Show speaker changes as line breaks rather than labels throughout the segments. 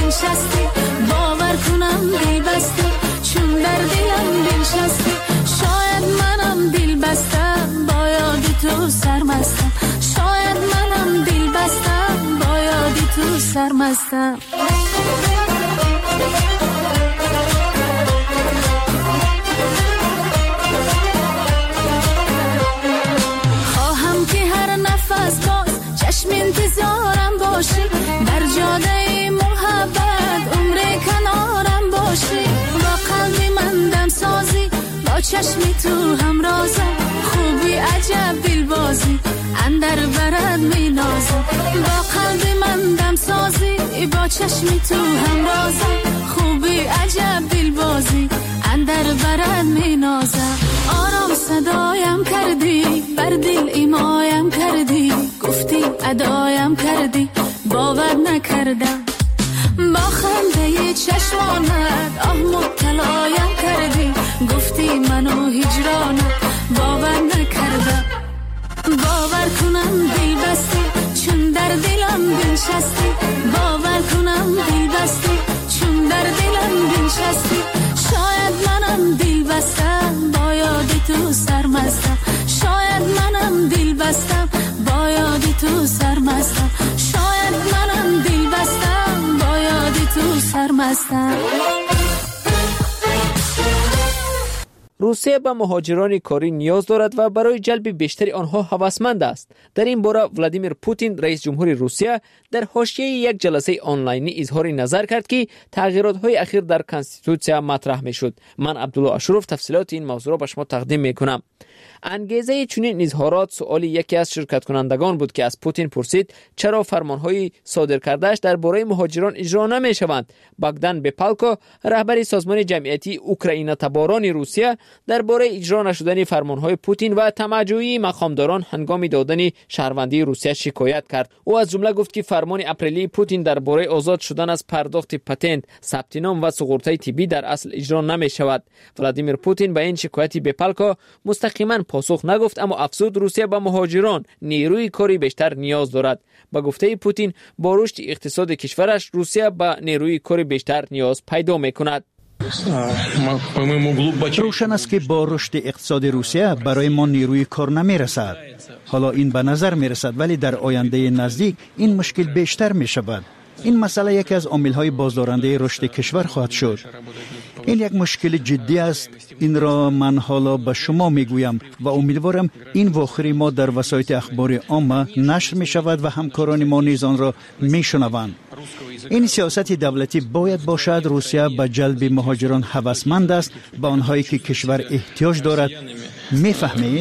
بنشستی باور کنم دل بسته چون در دلم بنشستی شاید منم دل بستم با یاد تو سرمستم شاید منم دل بستم با یاد تو سرمستم خواهم که هر نفس باز چشم انتظارم باشی در جاده محبت عمر کنارم باشی با قلب من دم سازی با چشم تو همرازم خوبی عجب دلبازی اندر برد می نازم با قلب من دم سازی با چشم تو همرازم خوبی عجب دلبازی اندر برد می نازم آرام صدایم کردی بر دل ایمایم کردی گفتی ادایم کردی باور نکردم با خنده چشمانت آه مبتلایم کردی گفتی منو هجرانت باور نکردم باور کنم دل بستی چون در دلم بنشستی باور کنم دل بستی چون در دلم بنشستی شاید منم دل بستم با یاد تو سرمستم شاید منم دل بستم با یاد تو سرمستم شاید منم دل بستم با یاد تو سرمستم
روسیه به مهاجران کاری نیاز دارد و برای جلب بیشتر آنها هوسمند است. در این باره ولادیمیر پوتین رئیس جمهور روسیه در حاشیه یک جلسه آنلاینی اظهار نظر کرد که تغییرات‌های اخیر در کنستیتوسیا مطرح می‌شد. من عبدالله اشرف تفصیلات این موضوع را به شما تقدیم می‌کنم. انگیزه چنین اظهارات سؤال یکی از شرکت کنندگان بود که از پوتین پرسید چرا فرمان‌های صادر کرده‌اش درباره مهاجران اجرا نمی‌شوند. باگدان بپالکو رهبر سازمان جمعیتی اوکراین تباران روسیه درباره اجرا نشدن فرمان‌های پوتین و طمع‌جویی مقامداران هنگام دادن شهروندی روسیه شکایت کرد. او از جمله گفت که فرمان اپریلی پوتین درباره آزاد شدن از پرداخت پتنت، ثبت نام و سقوط‌های طبی در اصل اجرا نمی‌شود. ولادیمیر پوتین به این شکایت بپالکو مستقیما پاسخ نگفت، اما افزود روسیه به مهاجران نیروی کاری بیشتر نیاز دارد. با گفته پوتین با رشد اقتصاد کشورش روسیه به نیروی کاری بیشتر نیاز پیدا می‌کند.
روشن است که با رشد اقتصاد روسیه برای ما نیروی کار نمی‌رسد. حالا این به نظر می‌رسد ولی در آینده نزدیک این مشکل بیشتر می‌شود. این مسئله یکی از عامل‌های بازدارنده رشد کشور خواهد شد. این یک مشکل جدی است. این را من حالا به شما میگویم و امیدوارم این واخری ما در وسایل اخبار عامه نشر می شود و همکاران ما نیز آن را میشنوند. این سیاست دولتی باید باشد. روسیه به جلب مهاجران هوسمند است، به آنهایی که کشور احتیاج دارد. میفهمید؟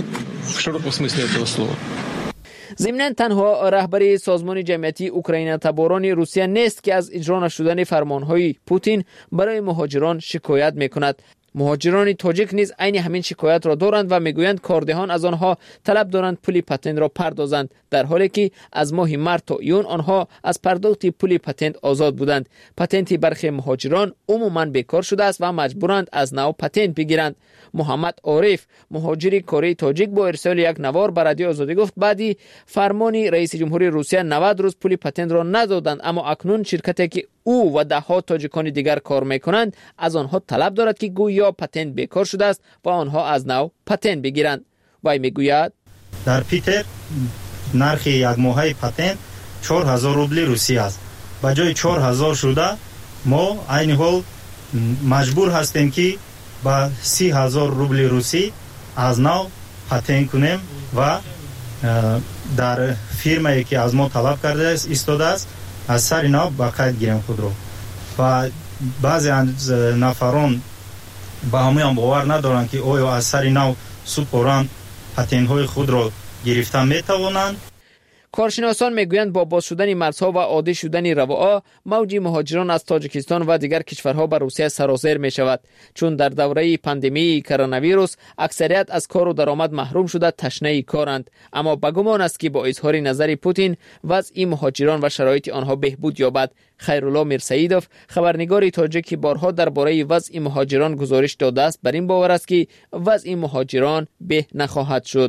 ضمناً تنها رهبری سازمان جمعیتی اوکراین تباران روسیه نیست که از اجرا نشدن فرمانهای پوتین برای مهاجران شکایت میکند. مهاجران تاجیک نیز عین همین شکایت را دارند و میگویند کاردهان از آنها طلب دارند پول پتنت را پردازند، در حالی که از ماه مارس تا ایون آنها از پرداخت پول پتنت آزاد بودند. پتنت برخی مهاجران عموماً بیکار شده است و مجبورند از نو پتنت بگیرند. محمد عارف مهاجر کره تاجیک با ارسال یک نوار به رادیو آزادی گفت بعدی فرمان رئیس جمهوری روسیه 90 روز پول پتنت را ندادند، اما اکنون شرکتی که او و ده ها تاجیکان دیگر کار میکنند از آنها طلب دارد که گویا پتنت بیکار شده است و آنها از نو پتنت بگیرند. وی میگوید
در پیتر نرخ یک ماهه پتنت 4000 روبل روسی است. با جای 4000 شده ما عین حال مجبور هستیم که با 30,000 روبل روسی از نو پتنت کنیم و در فیرمایی که از ما طلب کرده است ایستاده است از سر نو با قید گیریم خود رو. و بعضی از نفران با همه باور ندارند که آیا از سر نو سپوران پتنت های خود را گرفتن میتوانند.
کارشناسان میگویند با باز شدن مرزها و عادی شدن رواها موج مهاجران از تاجیکستان و دیگر کشورها به روسیه سرازیر می شود، چون در دوره پاندمی کرونا ویروس اکثریت از کار و درآمد محروم شده تشنه کارند. اما به گمان است که با اظهار نظر پوتین وضع مهاجران و شرایط آنها بهبود یابد. خیرالله میرسعیدوف خبرنگار تاجیک که بارها درباره وضع مهاجران گزارش داده است بر این باور است که وضع مهاجران به نخواهد شد.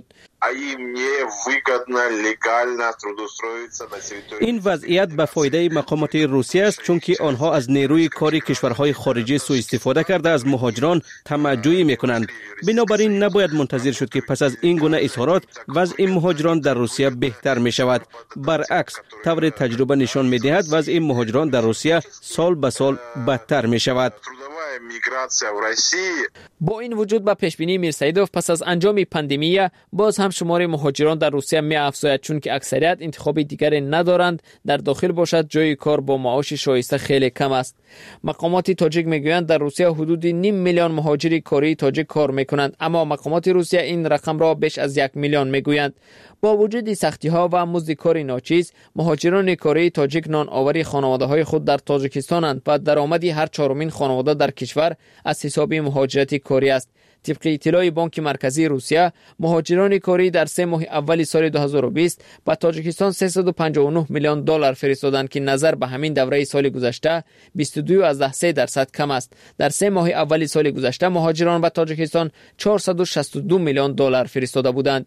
این وضعیت به فایده مقامات روسیه است چون که آنها از نیروی کاری کشورهای خارجی سوء استفاده کرده از مهاجران طمع‌جویی میکنند. بنابراین نباید منتظر شد که پس از این گونه اظهارات وضع مهاجران در روسیه بهتر می شود. برعکس طور تجربه نشان می دهد وضع مهاجران در روسیه سال به سال بدتر می شود.
با این وجود به پیشبینی میرسعیدوف پس از انجام پاندمی باز هم شمار مهاجران در روسیه می افزاید چون که اکثریت انتخاب دیگری ندارند در داخل باشد جای کار با معاش شایسته خیلی کم است. مقامات تاجیک میگویند در روسیه حدود 0.5 میلیون مهاجر کاری تاجیک کار میکنند اما مقامات روسیه این رقم را بیش از 1 میلیون میگویند. با وجود سختی ها و مزد کار ناچیز مهاجران کاری تاجیک نان آوری خانواده های خود در تاجیکستانند و درآمدی هر چهارمین خانواده در کشور از حساب مهاجرت کاری است. طبق اطلاع بانک مرکزی روسیه مهاجران کاری در 3 ماه اول سال 2020 به تاجیکستان 359 میلیون دلار فرستادند که نظر به همین دوره سال گذشته 22.3% کم است. در 3 ماه اول سال گذشته مهاجران به تاجیکستان 462 میلیون دلار فرستاده بودند.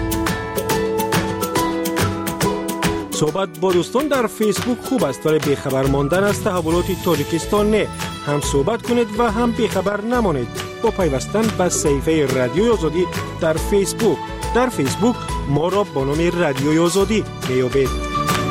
صحبت با دوستان در فیسبوک خوب است ولی بیخبر ماندن از تحولات تاجیکستان نه. هم صحبت کنید و هم بیخبر نمانید با پیوستن به صفحه رادیوی آزادی در فیسبوک. در فیسبوک ما را با نام رادیوی آزادی میابید.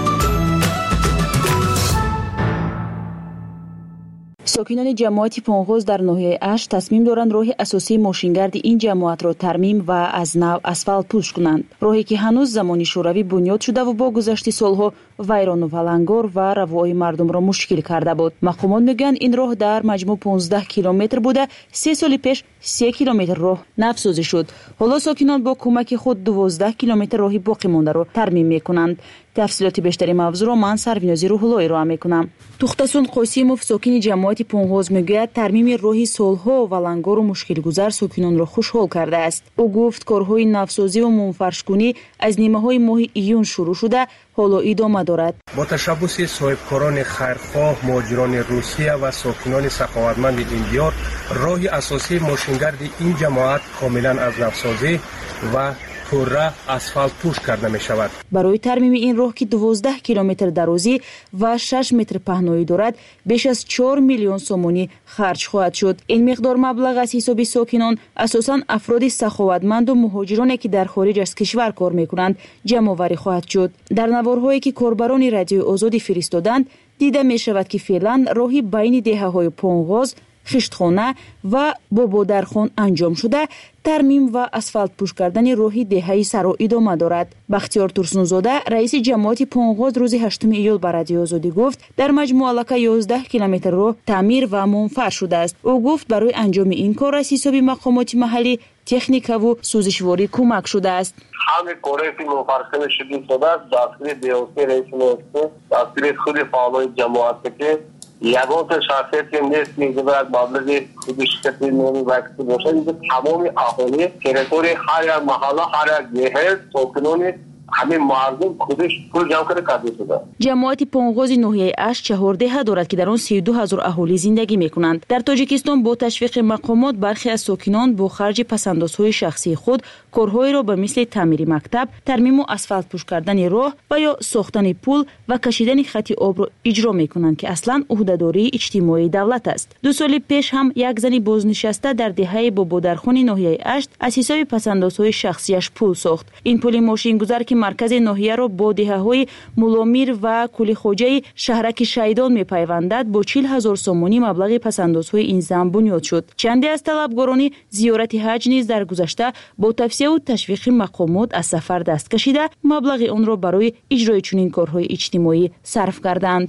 ساکنان جماعت پونغوز در ناحیه اش تصمیم دارند راه اساسی ماشینگرد این جماعت را ترمیم و از نو اسفالت پوش کنند. راهی که هنوز زمانی شوروی بنیاد شده و با گذشت سالها ویران و ولنگار و روای مردم را مشکل کرده بود. مقامات میگویند این راه در مجموع 15 کیلومتر بوده. 3 سال پیش 3 کیلومتر راه نوسازی شد. حالا ساکنان با کمک خود 12 کیلومتر راهی باقی مانده را ترمیم میکنند. تفصیلات بیشتری موضوع را من سربینازی روح‌الله ارائه میکنم. توختسون قاسیموف ساکن جماعت پونغوز میگوید ترمیم راهی سالها ولنگار و مشکل گذر ساکنان را خوشحال کرده است. او گفت کارهای نوسازی و منفرش‌کنی از نیمه‌های ماه ایون شروع شده حالا ادامه دارد.
با تشبث صاحبکاران خیرخواه مهاجران روسیه و ساکنان سخاوتمند این دیار راه اساسی ماشینگرد این جماعت کاملا از نوسازی و پوره اسفالت پوش کرده می شود.
برای ترمیم این راه که 12 کیلومتر درازی و 6 متر پهنایی دارد بیش از 4 میلیون سومونی خرج خواهد شد. این مقدار مبلغ از حساب ساکنان اساساً افراد سخاوتمند و مهاجرانی که در خارج از کشور کار می کنند جمع آوری خواهد شد. در نوارهایی که کاربران رادیوی آزادی فرستادند دیده می شود که فعلا راهی بین دهه‌های پونغوز، خشتخانه و بابادرخان انجام شده. ترمیم و اسفالت پوش کردن راهی دهه سرا ادامه دارد. بختیار ترسونزاده رئیس جماعت پونغوز روز 8 ایول به رادیو آزادی گفت در مجموع علاقه 11 کیلومتر راه تعمیر و منفر شده است. او گفت برای انجام این کار از حساب مقامات محلی تکنیک و سوزشواری کمک شده است.
همه کارهای منفر شده است. دستگیر دیوسی رئیس نوسته دستگیر خود فعالای جماعت که یگان شخصیت که نیست میگه باید مبلغ خودش کسی نمی وقتی باشه تمام اهالی تریتوری هر یک محله هر یک جهه ساکنان همین مردم خودش پول جمع کرده شده.
جماعت پونغوز ناحیه اش 4 دهه دارد که در آن 32000 اهالی زندگی میکنند. در تاجیکستان با تشویق مقامات برخی از ساکنان با خرج پسندازهای شخصی خود کارهایی را به مثل تعمیر مکتب، ترمیم و اسفالت پوش کردن راه و یا ساختن پل و کشیدن خط آب را اجرا میکنند که اصلا عهده‌داری اجتماعی دولت است. 2 سال پیش هم یک زن بازنشسته در دهه بابادرخان ناحیه اش از حساب پسندازهای شخصیش پل ساخت. این پل ماشین گذار که مرکز ناحیه را با دهه‌های مولامیر و کولیخوجه شهرک شیدان می‌پیوندد با 40000 سومونی مبلغ پسندازهای این زن بنیاد شد. چندی از طلبگاران زیارت حج نیز در گذشته با توصیه و تشویق مقامات از سفر دست کشیده مبلغ آن را برای اجرای چنین کارهای اجتماعی صرف کردند.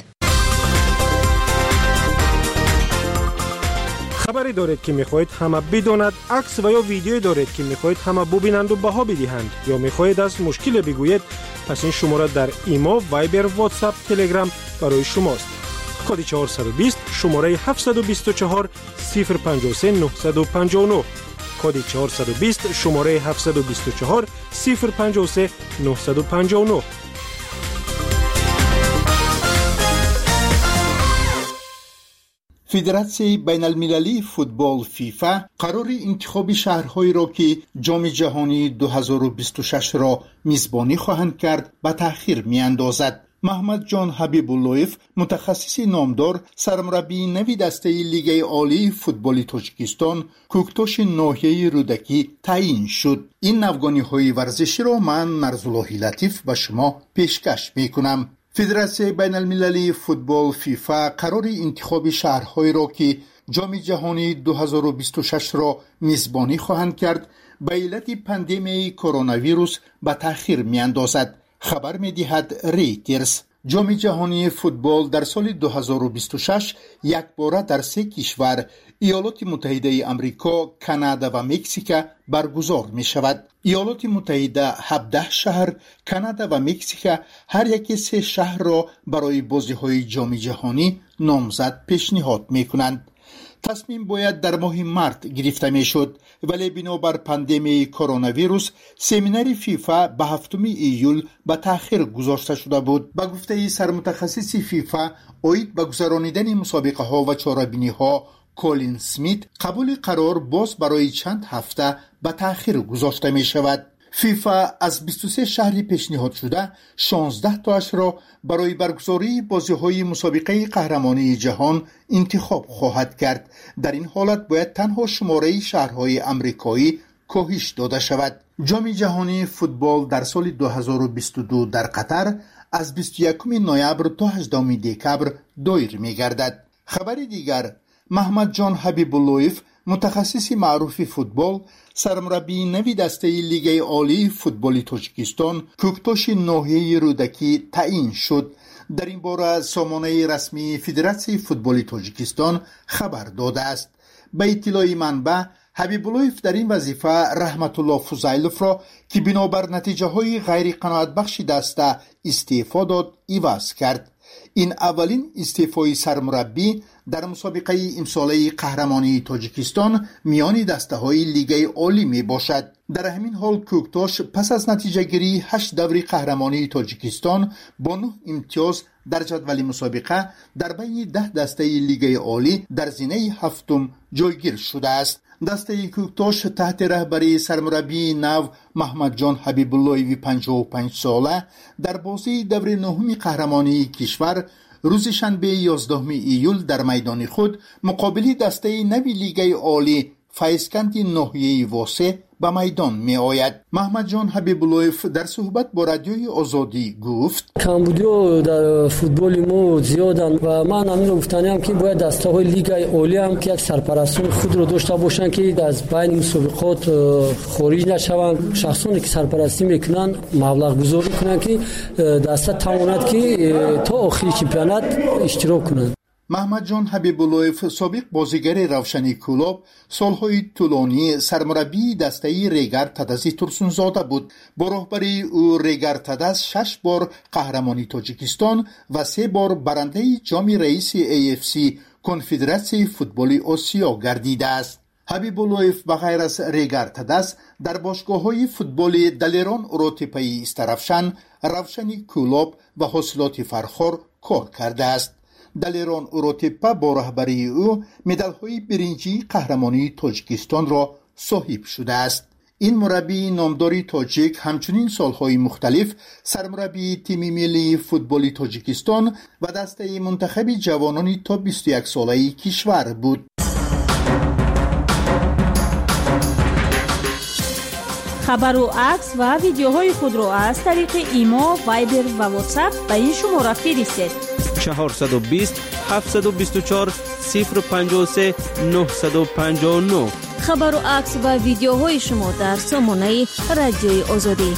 خبری دارید که میخواهید همه بداند، عکس و یا ویدیویی دارید که میخواهید همه ببینند و بها بدهند یا میخواهید از مشکل بگویید، پس این شماره در ایما، وایبر، واتساپ، تلگرام برای شماست. کد 420 شماره 724 053 959 کد 420 شماره 724 053 959.
فدراسیون بین المللی فوتبال فیفا قرار انتخاب شهرهایی را که جام جهانی 2026 را میزبانی خواهند کرد به تأخیر میاندازد. محمد جان حبیب اللهیف متخصص نامدار سرمربی نوی دسته لیگ عالی فوتبال تاجیکستان کوکتوش ناحیه رودکی تعیین شد. این افغانی ورزشی را من مرزالله لطیف به شما پیشکش میکنم. فدراسیون بین المللی فوتبال فیفا قرار انتخاب شهرهایی را که جام جهانی 2026 را میزبانی خواهند کرد به علت پاندمی کرونا ویروس به تأخیر میاندازد. خبر می‌دهد ریترز. جام جهانی فوتبال در سال 2026 یک باره در 3 کشور ایالات متحده آمریکا، کانادا و مکزیک برگزار می شود. ایالات متحده 17 شهر، کانادا و مکزیک هر یک 3 شهر را برای بازی‌های جام جهانی نامزد پیشنهاد می کنند. تصمیم باید در ماه مارس گرفته می شد، ولی بنابر پاندمی کرونا ویروس سمینار فیفا به 7 ایول به تأخیر گذاشته شده بود. به گفته سرمتخصص فیفا اوید به گذرانیدن مسابقه ها و چاره‌بینی ها کولین سمیت قبول قرار باز برای چند هفته به تأخیر گذاشته می شود. فیفا از 23 شهری پیشنهاد شده 16 تاش را برای برگزاری بازی‌های مسابقه قهرمانی جهان انتخاب خواهد کرد. در این حالت باید تنها شماره شهرهای آمریکایی کاهش داده شود. جام جهانی فوتبال در سال 2022 در قطر از 21 نوامبر تا 18 دکبر دایر می‌گردد. خبر دیگر، محمد جان حبیب اللهیف متخصص معروف فوتبال سرمربی نوی دسته لیگ عالی فوتبال تاجیکستان کوکتوش ناحیه رودکی تعیین شد. در این باره سامانه رسمی فدراسیون فوتبال تاجیکستان خبر داده است. به اطلاع منبع حبیب اللهیف در این وظیفه رحمت الله فضیلوف را که بنابر نتیجه های غیر قناعت بخش دسته استعفا داد عوض کرد. این اولین استعفای سرمربی در مسابقه امساله قهرمانی تاجیکستان میان دسته های لیگ عالی می باشد. در همین حال کوکتوش پس از نتیجه گیری 8 دور قهرمانی تاجیکستان با 9 امتیاز در جدول مسابقه در بین 10 دسته لیگ عالی در زینه هفتم جایگیر شده است. دسته کوکتوش تحت رهبری سرمربی نو محمد جان حبیب اللهیف 55 ساله در بازی دور 9 قهرمانی کشور روز شنبه 11 ایول در میدان خود مقابل دسته نوی لیگ عالی فایسکند ناحیه واسع به میدان می آید. محمد جان حبیب اللهیف در صحبت با رادیوی آزادی گفت
کمبودی در فوتبال ما زیادن و من همین رو گفتنیم که باید دسته های لیگ عالی هم که یک سرپرستان خود رو داشته باشن که از بین مسابقات خارج نشوند. شخصانی که سرپرستی میکنن مبلغ گذاری کنن که دسته تواند که تا آخر چمپیونات اشتراک کنند.
محمد جان حبیب اللهیف سابق بازیگر روشنی کلوب سالهای طولانی سرمربی دسته ریگر تدازی ترسونزاده بود. با رهبری او ریگر تداز 6 بار قهرمانی تاجیکستان و 3 بار برنده جام رئیس AFC کنفدراسیون فوتبال آسیا گردیده است. حبیب اللهیف بغیر از ریگر تداز در باشگاه‌های فوتبال دلیران اوروتیپایی استرافشان، روشنی کلوب و حاصلات فرخار کار کرده است. دلیران اوروتیپا با رهبری او مدال‌های برنجی قهرمانی تاجیکستان را صاحب شده است. این مربی نامداری تاجیک همچنین سالهای مختلف سرمربی تیم ملی فوتبال تاجیکستان و دسته منتخب جوانان تا 21 ساله کشور بود.
خبر و عکس و ویدیوهای خود را از طریق ایما، وایبر و واتساپ به این شماره فرستید:
420 724 053 959.
خبر و عکس و ویدیوهای شما در سامانه رادیوی آزادی.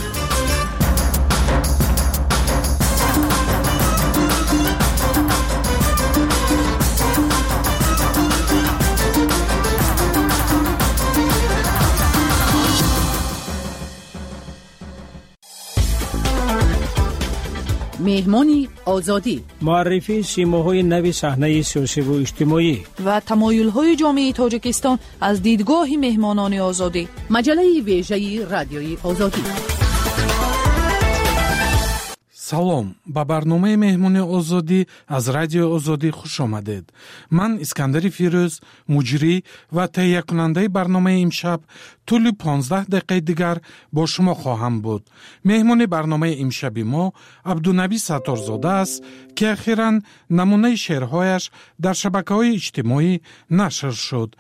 مهمانی آزادی،
معرفی سیماهای نوی صحنه سیاسی و اجتماعی
و تمایل‌های جامعه تاجیکستان از دیدگاه مهمانان آزادی. مجله ویژه رادیوی آزادی.
салом, ба барномаи меҳмони озодӣ аз радио озодӣ хуш омадед. ман Искандари Фирӯз, муҷрӣ ва таҳиякунандаи барномаи имшаб тӯли 15 дақиқаи дигар бо шумо хоҳам буд. меҳмони барномаи имшаби мо Абдунаби Сатторзода аст, ки ахиран намунаи шеърҳояш дар шабакаҳои иҷтимоӣ нашр шуд.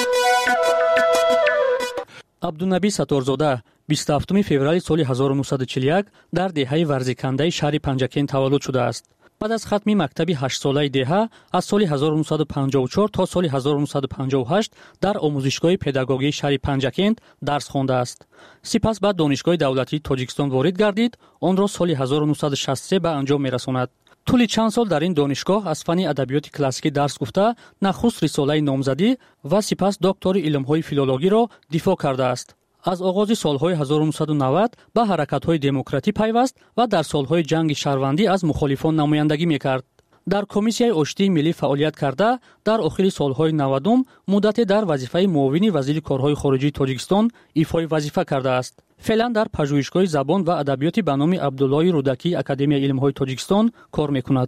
абдунаби Сатторзода 27 феврали соли 1941 дар деҳаи варзикандаи шаҳри Панҷакент таваллуд шудааст. баъд аз хатми мактаби 8-солаи деҳа аз соли 1954 то соли 1958 дар омӯзишгоҳи педагогии шаҳри Панҷакент дарс хондааст. сипас ба донишгоҳи давлатии Тоҷикистон ворид гардид, онро соли 1963 ба анҷом мерасонад. тӯли чанд сол дар ин донишгоҳ аз фанни адабиёти классикӣ дарс гуфта, нахуст рисолаи номзадӣ ва сипас доктори илмҳои филологиро дифоъ кардааст. аз оғози солҳои 1990 ба ҳаракатҳои демократӣ пайваст ва дар солҳои ҷанги шаҳрвандӣ аз мухолифон намояндагӣ мекард. дар комиссияи оштии миллӣ фаъолият карда, дар охири солҳои 90 муддате дар вазифаи муовини вазири корҳои хориҷии Тоҷикистон ифои вазифа кардааст. феълан дар пажӯҳишгоҳи забон ва адабиёти ба номи Абдуллои Рудакии Академияи илмҳои Тоҷикистон кор мекунад.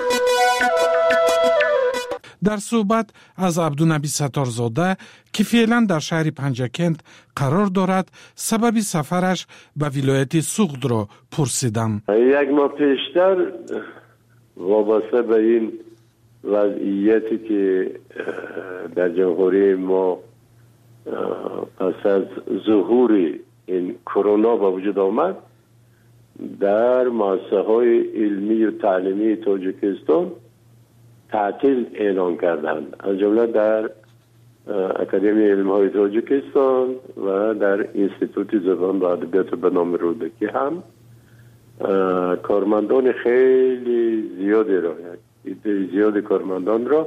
дар суҳбат аз Абдунаби Сатторзода, ки феълан дар шаҳри Панҷакент қарор дорад, сабаби сафараш ба вилояти Суғдро пурсидам.
як моҳ пештар вобаста ба ин вазъияте ки дар ҷумҳурии мо пас аз зуҳури ин корона ба вуҷуд омад, дар муассисаҳои илмию таълимии Тоҷикистон تعطیل اعلان کردند، از جمله در اکادمی علم‌های تاجیکستان و در انستیتوت زبان و ادبیات به نام رودکی هم کارمندان خیلی زیادی را، زیاد کارمندان را،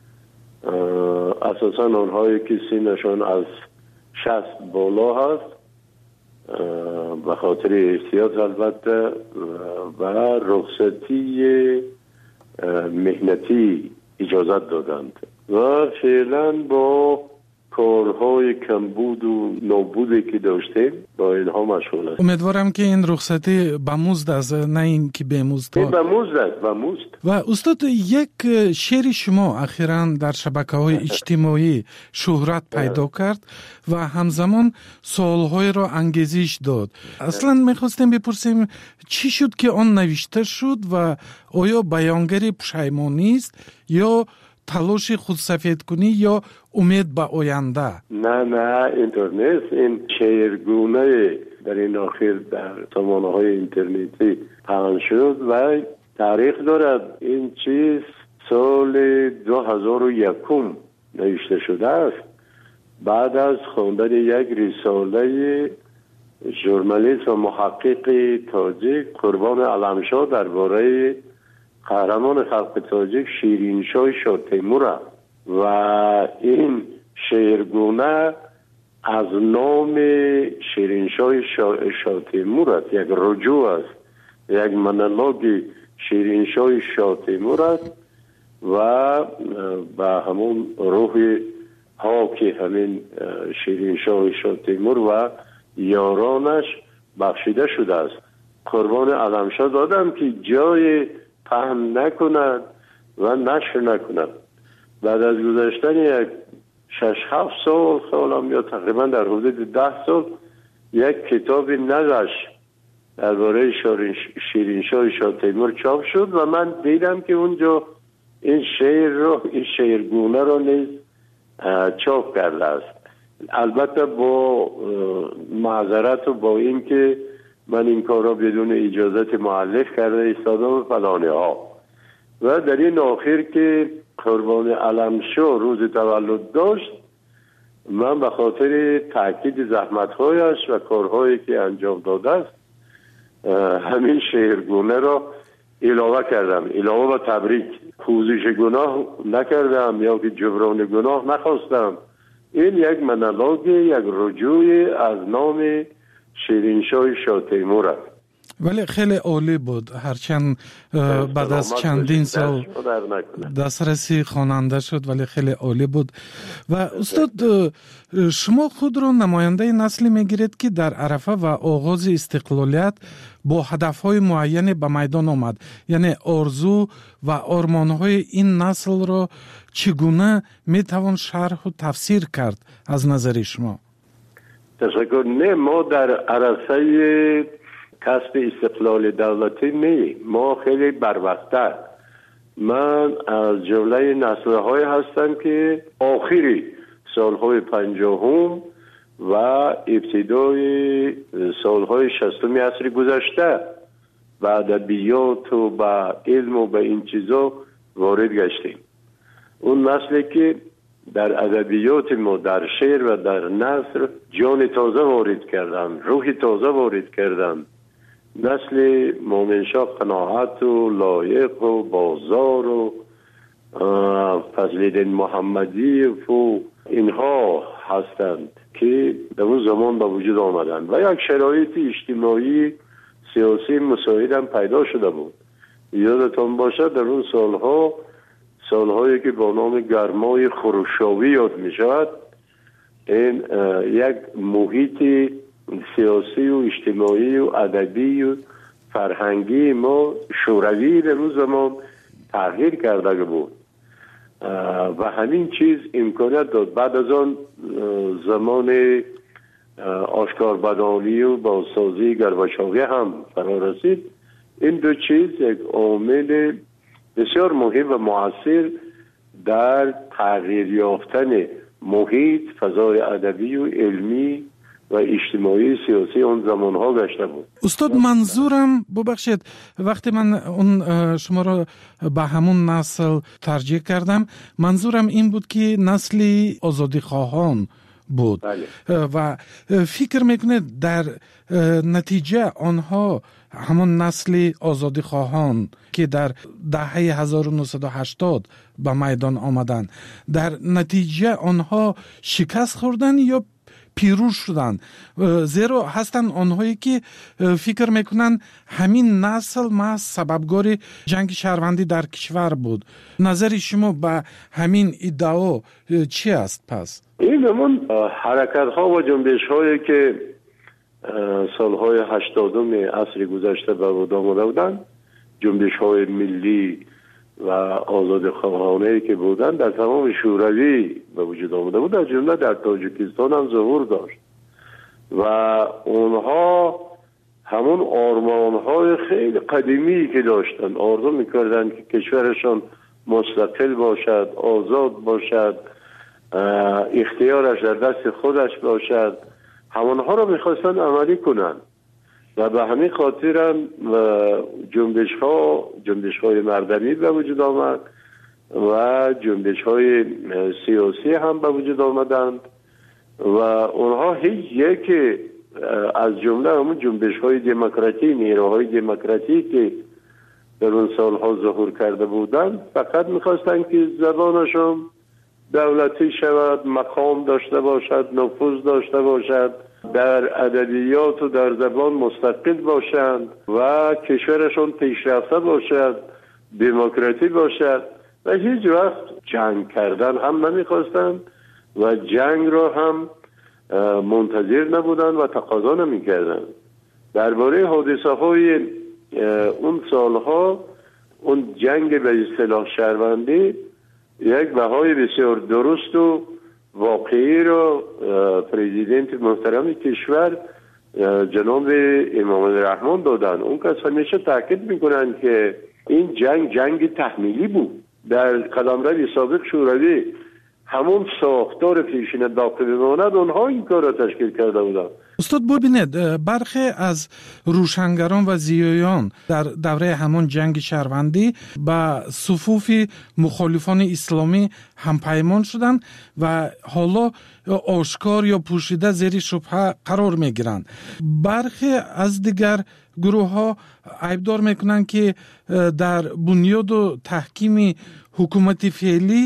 اساساً آنهایی که سنشان از 60 بالا هست، به خاطر احتیاط البته و رخصتی مهنتی اجازت دادند و فعلا با کارهای کمبود و نابودی که داشتیم با اینها مشغول است.
امیدوارم که این رخصتی به مزد است، نه این که به مزد.
به مزد است، به مزد.
و استاد، یک شعر شما اخیراً در شبکه‌های اجتماعی شهرت پیدا کرد و همزمان سوال‌های را انگیزش داد. اصلاً می‌خواستیم بپرسیم چی شد که آن نوشته شد و آیا بیانگر پشیمانی است یا تلاش خودسفید کنی یا امید به آینده؟
نه اینطور نیست. این شعرگونه در این آخر در سامانه‌های اینترنتی پخش شد و تاریخ دارد. این چیز سال 2001 نوشته شده است، بعد از خواندن یک رساله ژورنالیست و محقق تاجیک قربان علمشاه درباره قهرمان خلق تاجیک شیرینشاه شاه تیمور است و این شعرگونه از نام شیرینشاه شاه تیمور است، یک رجوع است، یک مونولوگ شیرینشاه شاه تیمور است و به همون روح ها که همین شیرینشاه شاه تیمور و یارانش بخشیده شده است. قربان علمشاه دادم که جای پهن نکند و نشر نکند. بعد از گذشتن یک 6-7 سالم یا تقریبا در حدود 10 سال یک کتاب نقش درباره شیرینشاه شاه تیمور چاپ شد و من دیدم که اونجا این شعرگونه رو نیز چاپ کرده است. البته با معذرت و با این که من این کار را بدون اجازت مؤلف کرده ایستادم و فلانه ها. و در این آخر که قربان علمشاه روز تولد داشت، من به خاطر تاکید زحمت‌هایش و کارهایی که انجام داده است همین شعرگونه را علاوه کردم، علاوه به تبریک. پوزش گناه نکردم یا که جبران گناه نخواستم. این یک مونولوگ، یک رجوع از نام شیرینشاه شاه تیمور است.
ولی خیلی عالی بود، هرچند بعد از چندین سال دسترسی خواننده شد ولی خیلی عالی بود. و استاد شما خود را نماینده نسلی میگیرید که در عرفه و آغاز استقلالیت با هدفهای معینی به میدان آمد، یعنی آرزو و آرمانهای این نسل را چگونه میتوان شرح و تفسیر کرد از نظر شما؟
تشکر. نه، ما در عرصه کسب استقلال دولتی نه، ما خیلی بروقت‌تر. من از جمله نسل‌های هستم که آخری سالهای 50 و ابتدای سالهای 60 عصر گذشته به ادبیات و به علم و به این چیزا وارد گشتیم. اون نسلی که در ادبیات ما، در شعر و در نثر جان تازه وارد کردن، روح تازه وارد کردن. نسل مومنشاه قناعت و لایق و بازار و فضل‌الدین محمدی و اینها هستند که در اون زمان به وجود آمدند و یک شرایط اجتماعی سیاسی مساعد هم پیدا شده بود. یادتان باشد در اون سالهایی که با نام گرمای خروشاوی یاد می شود، این یک محیط سیاسی و اجتماعی و ادبی و فرهنگی ما شوروی در اون زمان تغییر کرده بود و همین چیز امکانیت داد. بعد از آن زمان آشکاربدانی و بازسازی گرباچوی هم فرا رسید. این دو چیز یک عامل بسیار مهم و مؤثر در تغییر یافتن محیط، فضای ادبی و علمی و اجتماعی سیاسی اون زمانها گشته بود.
استاد منظورم ببخشید وقتی من اون شما را به همون نسل ترجیح کردم، منظورم این بود که نسلی آزادی خواهان بود. بله. و فکر میکنه در نتیجه آنها همون نسل آزادی خواهان که در دهه 1980 به میدان آمدن، در نتیجه آنها شکست خوردن یا پیروز شدن؟ زیرا هستن آنهایی که فکر میکنن همین نسل محض سببگار جنگ شهروندی در کشور بود. نظر شما به همین ادعا چی است پس؟
این همون حرکت ها و جنبش هایی که سالهای 80 عصر گذشته به وجود آمده بودند، جنبش های ملی و آزاد خواهانه که بودند در تمام شوروی به وجود آمده بود، در جمله در تاجیکستان هم ظهور داشت و اونها همون آرمان های خیلی قدیمی که داشتن، آرزو میکردن که کشورشان مستقل باشد، آزاد باشد، اختیارش در دست خودش باشد، همونها رو میخواستن عملی کنن و به همین خاطر هم جنبش های مردمی به وجود آمد و جنبش های سیاسی هم به وجود آمدند و اونها هیچ یک از جمله همون جنبش های دموکراتی، نیروهای دموکراتی که در اون سالها ظهور کرده بودند فقط میخواستن که زبانشون دولتی شود، مقام داشته باشد، نفوذ داشته باشد، در ادبیات و در زبان مستقل باشند و کشورشون پیشرفته باشد، دموکراتی باشد و هیچ وقت جنگ کردن هم نمیخواستند و جنگ را هم منتظر نبودند و تقاضا نمیکردند. درباره حادثه های اون سالها، اون جنگ به اصطلاح شهروندی یک بهای بسیار درست و واقعی رو پرزیدنت محترم کشور جناب امام الرحمن دادن. اون کس همیشه تاکید میکنن که این جنگ تحمیلی بود. در قلمرو سابق شوروی همون ساختار پیشین باقی بماند، اونها این کار را تشکیل کرده بودن.
استاد ببینید برخی از روشنگران و زیایان در دوره همون جنگ شهروندی به صفوف مخالفان اسلامی همپیمان شدند و حالا آشکار یا پوشیده زیر شبهه قرار میگیرند. برخی از دیگر گروه ها عیبدار میکنند که در بنیاد و تحکیم حکومت فعلی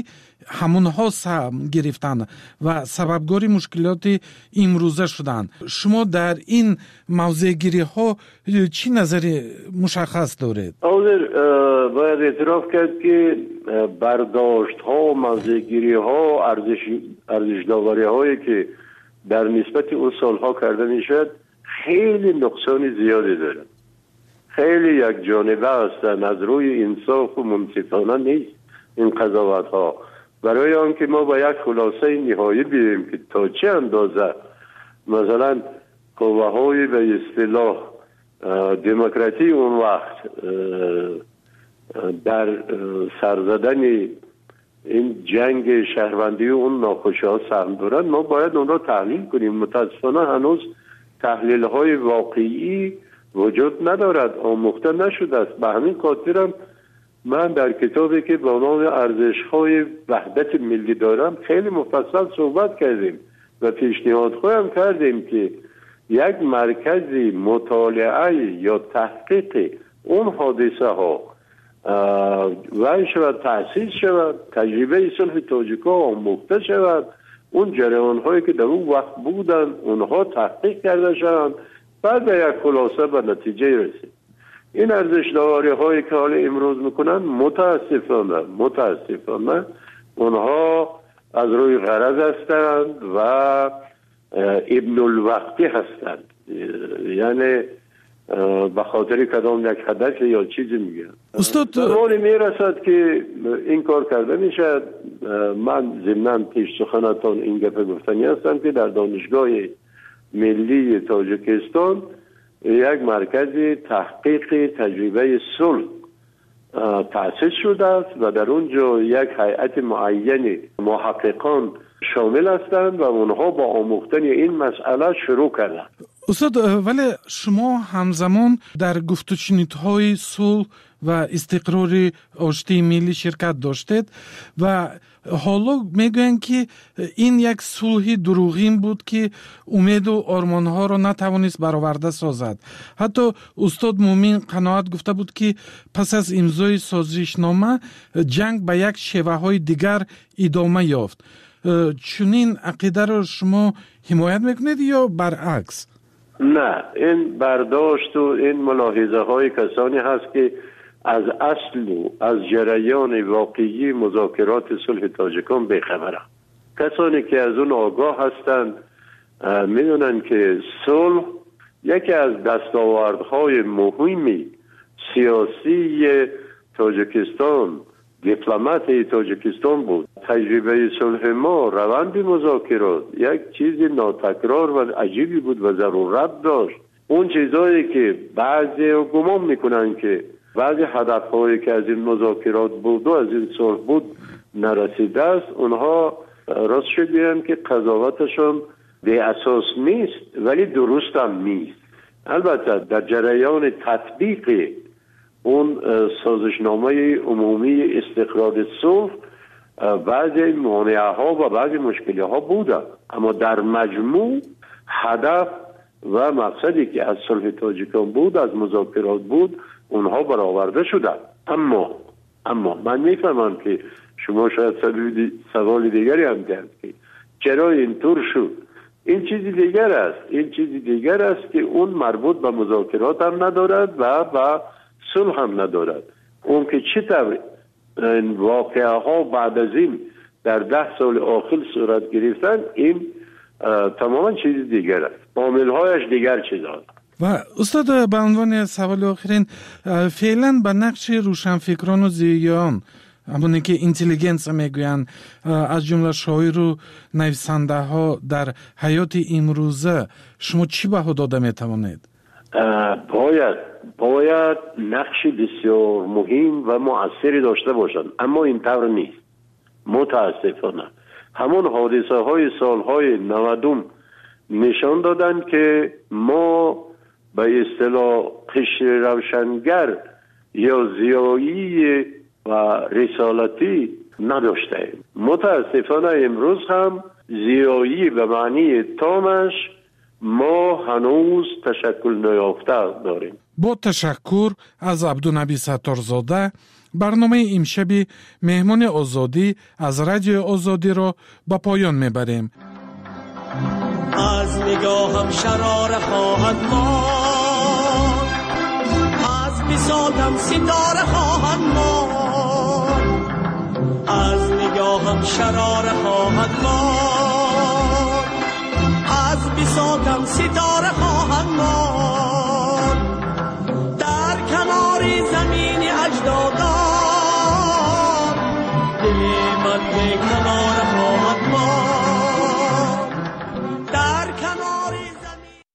همونها سهم گرفتند و سببگاری مشکلات امروزه شدند. شما در این موضوع گیری ها چی نظر مشخص دارید؟
باید اعتراف کرد که برداشت ها، موضوع گیری ها، ارزش داوری هایی که در نسبت اون سالها کرده میشد خیلی نقصان زیادی داره، خیلی یک جانبه هستن، از روی انصاف و منصفانه نیست این قضاوت ها. برای آنکه ما با یک خلاصه نهایی بیاییم که تا چه اندازه مثلا قوه های به اصطلاح دموکراتی اون وقت در سرزدن این جنگ شهروندی و اون ناخوشی ها سهم دارن، ما باید اون را تحلیل کنیم. متاسفانه هنوز تحلیل های واقعی وجود ندارد، آموخته نشده است. به همین خاطرم من در کتابی که با نام ارزش های وحدت ملی دارم خیلی مفصل صحبت کردیم و پیشنهاد خواهم کردیم که یک مرکزی مطالعه یا تحقیق اون حادثه ها و شود تأسیس شود، تجربه صلح تاجیک‌ها آموخته شود، اون جریان هایی که در اون وقت بودن اونها تحقیق کرده شوند، بعد به یک خلاصه به نتیجه رسید. این ارزش داوری هایی که حالا امروز میکنن متاسفانه اونها از روی غرض هستند و ابن الوقتی هستند، یعنی به خاطر کدام یک هدف یا چیزی میگن.
استاد
زمانی میرسد که این کار کرده میشد. من ضمناً پیش سخنتان این گپ گفتنی هستم که در دانشگاه ملی تاجیکستان یک مرکز تحقیق تجربه صلح تأسیس شده است و در اونجا یک هیئت معین محققان شامل هستند و اونها با آموختن این مسئله شروع کردند.
استاد، ولی شما همزمان در گفت و شنودهای صلح و استقرار آشتی ملی شرکت داشتید و حالا میگوین که این یک صلح دروغین بود که امید و آرمانها را نتوانست برآورده سازد. حتی استاد مومین قناعت گفته بود که پس از امضای سازشنامه جنگ به یک شیوه های دیگر ادامه یافت. چنین عقیده را شما حمایت میکنید یا برعکس؟
نه، این برداشت و این ملاحظه های کسانی هست که از اصل و از جریان واقعی مذاکرات صلح تاجیکان بی‌خبرند. کسانی که از اون آگاه هستند میدونن که صلح یکی از دستاوردهای مهمی سیاسی تاجیکستان، دیپلمات تاجیکستان بود. تجربه صلح ما، روند مذاکرات یک چیز ناتکرار و عجیبی بود و ضرورت داشت. اون چیزایی که بعضی گمان میکنن که بعضی هدفهایی که از این مذاکرات بود و از این صلح بود نرسیده است، اونها راست شد بیان که قضاوتشون به اساس نیست ولی درست هم نیست. البته در جریان تطبیق اون سازشنامه عمومی استقرار صلح بعضی مانعه ها و بعضی مشکلی ها بوده، اما در مجموع هدف و مقصدی که از صلح تاجیکان بود، از مذاکرات بود، اونها برآورده شده. اما من میفهمم که شما شاید سوال دیگری هم کرد که چرا اینطور شد. این چیزی دیگر است که اون مربوط به مذاکرات هم ندارد و به صلح هم ندارد. اون که چطور این واقعه ها بعد از این در 10 سال آخر صورت گرفتن، این تماما چیز دیگر است، عامل‌هایش دیگر چیز است.
و استاد، به عنوان سوال آخرین، فعلا به نقش روشنفکران و ضیاعان، همونی که اینتلیجنس میگوین، از جمله شاعر و نویسنده ها در حیات امروزه، شما چی بها داده میتوانید؟ باید نقش بسیار مهم و مؤثری داشته باشند، اما این طور نیست. متاسفانه همون حادثه های سالهای 90 نشان دادن که ما به اصطلاح قشر روشنگر یا ضیایی و رسالتی نداشتیم. متاسفانه امروز هم ضیایی به معنی تامش ما هنوز تشکل نیافته داریم. با تشکر از عبدالنبی ستارزاده، برنامه امشب مهمان آزادی از رادیو آزادی را به پایان میبریم.
از نگاهم شراره خواهد ماند، از بساطم ستاره خواهد ماند، از نگاهم شراره خواهد ماند، از بساطم ستاره خواهد ماند.